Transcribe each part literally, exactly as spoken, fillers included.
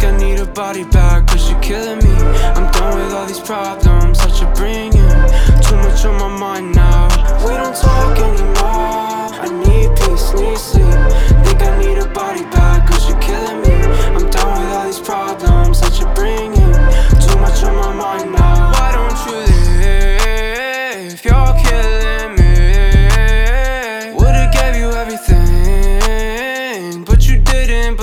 Think I need a body bag, cause you're killing me. I'm done with all these problems that you're bringing. Too much on my mind now. We don't talk anymore. I need peace, need sleep. Think I need a body bag, cause you're killing me. I'm done with all these problems that you're bringing. Too much on my mind now. Why don't you live? You're killing me. Would've gave you everything, but you didn't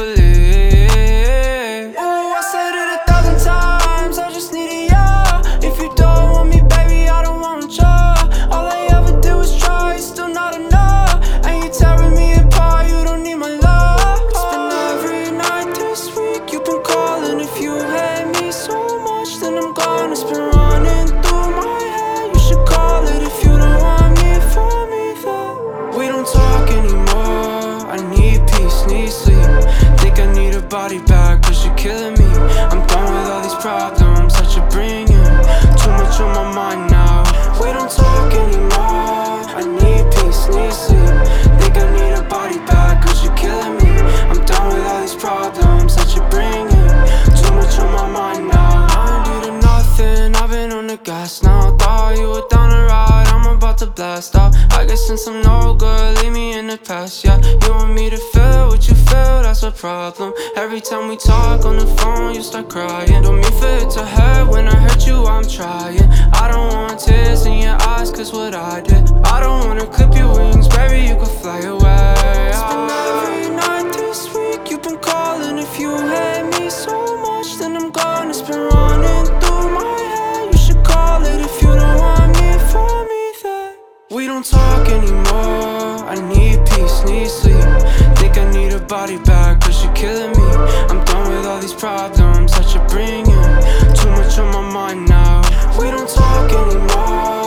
believe. Oh, I said it a thousand times, I just needed ya. If you don't want me, baby, I don't want ya. All I ever did was try, it's still not enough. And you tearing me apart, you don't need my love. It's been every night this week, you've been calling. If you hate me so much, then I'm gone. It's been running through my head. You should call it if you don't want me for me then. We don't talk anymore. I need peace, need sleep. Think I need a body bag, cause you're killing me. I'm done with all these problems that you're bringing. Too much on my mind now. We don't talk anymore. I need peace, need sleep. Think I need a body bag, cause you're killing me. I'm done with all these problems that you're bringing. Too much on my mind now. I ain't do nothing, I've been on the gas now. Thought you were down the ride, I'm about to blast out. I guess since I'm no good, leave me in the past, yeah. You want me to feel what you feel, that's a problem. Every time we talk on the phone, you start crying. Don't mean for it to hurt, when I hurt you, I'm trying. I don't want tears in your eyes, cause what I did. I don't wanna clip your wings, baby, you could fly away. It's been every night this week, you've been calling. If you hate me so much, then I'm gone. It's been running through my head. You should call it if you don't want me for me then. We don't talk anymore. I need peace, need sleep. Think I need a body bag, cause you're killing me. I'm done with all these problems that you're bringing. Too much on my mind now. We don't talk anymore.